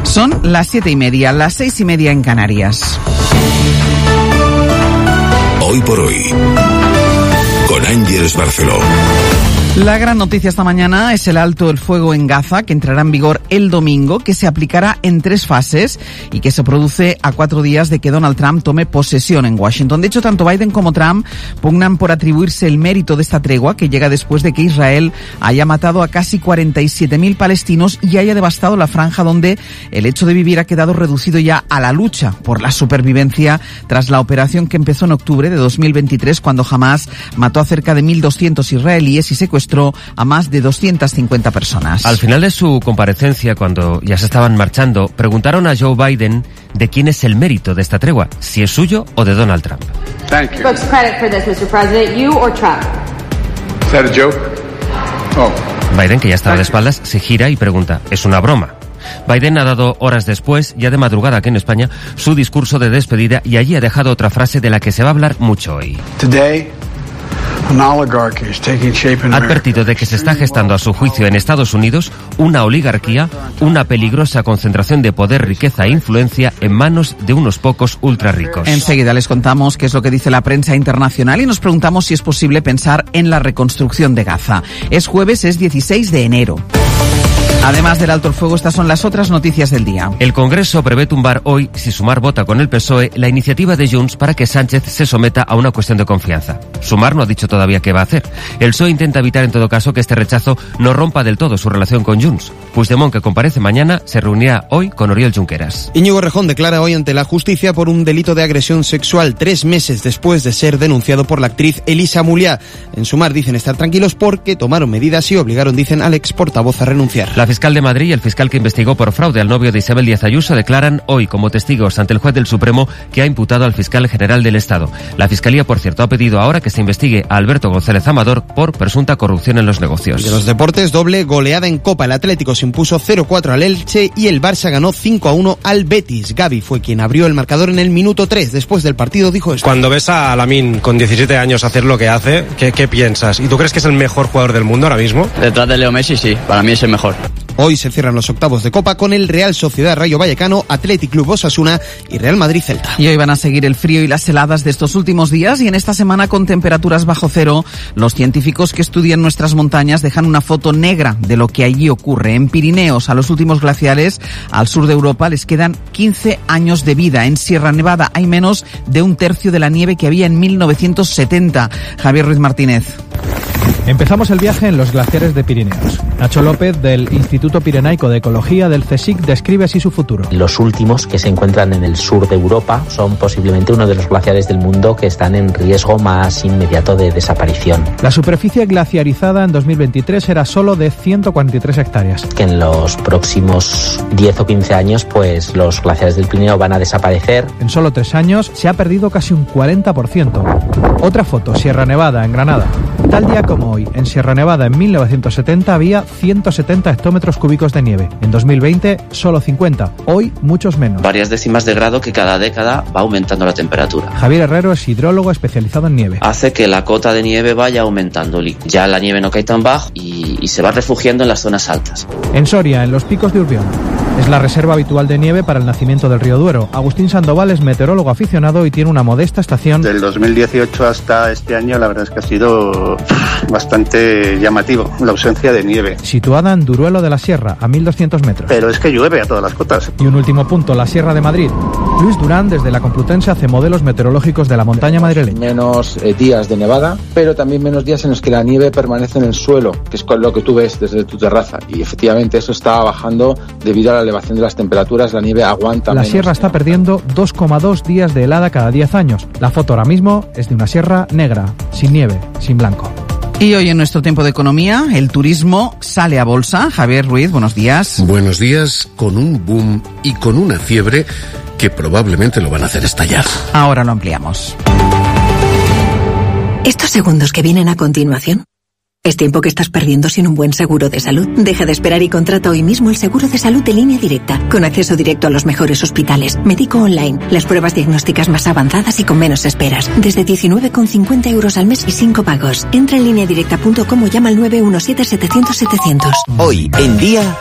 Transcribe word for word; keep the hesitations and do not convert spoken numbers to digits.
Son las siete y media, las seis y media en Canarias. Hoy por hoy, con Ángeles Barceló. La gran noticia esta mañana es el alto el fuego en Gaza, que entrará en vigor el domingo, que se aplicará en tres fases y que se produce a cuatro días de que Donald Trump tome posesión en Washington. De hecho, tanto Biden como Trump pugnan por atribuirse el mérito de esta tregua, que llega después de que Israel haya matado a casi cuarenta y siete mil palestinos y haya devastado la franja donde el hecho de vivir ha quedado reducido ya a la lucha por la supervivencia tras la operación que empezó en octubre de dos mil veintitrés, cuando Hamás mató a cerca de mil doscientos israelíes y secuestró a más de doscientas cincuenta personas. Al final de su comparecencia, cuando ya se estaban marchando, preguntaron a Joe Biden de quién es el mérito de esta tregua, si es suyo o de Donald Trump. Thank you. Folks, credit for this, mister President, you or Trump? Is that a joke? Oh. Biden, que ya estaba de espaldas, se gira y pregunta, ¿es una broma? Biden ha dado horas después, ya de madrugada aquí en España, su discurso de despedida y allí ha dejado otra frase de la que se va a hablar mucho hoy. Today, ha advertido de que se está gestando a su juicio en Estados Unidos una oligarquía, una peligrosa concentración de poder, riqueza e influencia en manos de unos pocos ultra ricos. Enseguida les contamos qué es lo que dice la prensa internacional y nos preguntamos si es posible pensar en la reconstrucción de Gaza. Es jueves, es dieciséis de enero. Además del alto el fuego, estas son las otras noticias del día. El Congreso prevé tumbar hoy, si Sumar vota con el P S O E, la iniciativa de Junts para que Sánchez se someta a una cuestión de confianza. Sumar no ha dicho todavía qué va a hacer. El P S O E intenta evitar en todo caso que este rechazo no rompa del todo su relación con Junts. Puigdemont, que comparece mañana, se reunirá hoy con Oriol Junqueras. Íñigo Errejón declara hoy ante la justicia por un delito de agresión sexual tres meses después de ser denunciado por la actriz Elisa Muliá. En Sumar dicen estar tranquilos porque tomaron medidas y obligaron, dicen, al ex portavoz a renunciar. La fiscal de Madrid y el fiscal que investigó por fraude al novio de Isabel Díaz Ayuso declaran hoy como testigos ante el juez del Supremo que ha imputado al fiscal general del Estado. La Fiscalía, por cierto, ha pedido ahora que se investigue a Alberto González Amador por presunta corrupción en los negocios. Y de los deportes, doble goleada en Copa. El Atlético se impuso cero cuatro al Elche y el Barça ganó cinco a uno al Betis. Gavi fue quien abrió el marcador en el minuto tres. Después del partido dijo esto. Cuando ves a Lamine con diecisiete años hacer lo que hace, ¿qué, qué piensas? ¿Y tú crees que es el mejor jugador del mundo ahora mismo? Detrás de Leo Messi, sí. Para mí es el mejor. Hoy se cierran los octavos de Copa con el Real Sociedad Rayo Vallecano, Athletic Club Osasuna y Real Madrid Celta. Y hoy van a seguir el frío y las heladas de estos últimos días y en esta semana con temperaturas bajo cero, los científicos que estudian nuestras montañas dejan una foto negra de lo que allí ocurre. En Pirineos, a los últimos glaciares al sur de Europa les quedan quince años de vida. En Sierra Nevada hay menos de un tercio de la nieve que había en mil novecientos setenta. Javier Ruiz Martínez. Empezamos el viaje en los glaciares de Pirineos. Nacho López, del Instituto Pirenaico de Ecología del CSIC, describe así su futuro. Los últimos, que se encuentran en el sur de Europa, son posiblemente uno de los glaciares del mundo que están en riesgo más inmediato de desaparición. La superficie glaciarizada en dos mil veintitrés era solo de ciento cuarenta y tres hectáreas. Que en los próximos diez o quince años, pues los glaciares del Pirineo van a desaparecer. En solo tres años se ha perdido casi un cuarenta por ciento. Otra foto, Sierra Nevada, en Granada. Tal día como hoy, en Sierra Nevada en mil novecientos setenta había ciento setenta hectómetros cúbicos de nieve. En dos mil veinte, solo cincuenta. Hoy, muchos menos. Varias décimas de grado que cada década va aumentando la temperatura. Javier Herrero es hidrólogo especializado en nieve. Hace que la cota de nieve vaya aumentando. Ya la nieve no cae tan bajo y, y se va refugiando en las zonas altas. En Soria, en los picos de Urbión. Es la reserva habitual de nieve para el nacimiento del río Duero. Agustín Sandoval es meteorólogo aficionado y tiene una modesta estación. Del dos mil dieciocho hasta este año, la verdad es que ha sido bastante llamativo la ausencia de nieve. Situada en Duruelo de la Sierra, a mil doscientos metros. Pero es que llueve a todas las cotas. Y un último punto, la Sierra de Madrid. Luis Durán, desde la Complutense, hace modelos meteorológicos de la montaña madrileña. Menos eh, días de nevada, pero también menos días en los que la nieve permanece en el suelo, que es lo que tú ves desde tu terraza. Y efectivamente eso está bajando debido a la elevación de las temperaturas, la nieve aguanta La menos. sierra está perdiendo dos coma dos días de helada cada diez años. La foto ahora mismo es de una sierra negra, sin nieve, sin blanco. Y hoy en nuestro tiempo de economía, el turismo sale a bolsa. Javier Ruiz, buenos días. Buenos días, con un boom y con una fiebre que probablemente lo van a hacer estallar. Ahora lo ampliamos. Estos segundos que vienen a continuación es tiempo que estás perdiendo sin un buen seguro de salud. Deja de esperar y contrata hoy mismo el seguro de salud de Línea Directa, con acceso directo a los mejores hospitales, médico online, las pruebas diagnósticas más avanzadas y con menos esperas. Desde diecinueve con cincuenta euros al mes y cinco pagos. Entra en línea directa punto com o llama al nueve uno siete setecientos setecientos. Hoy en día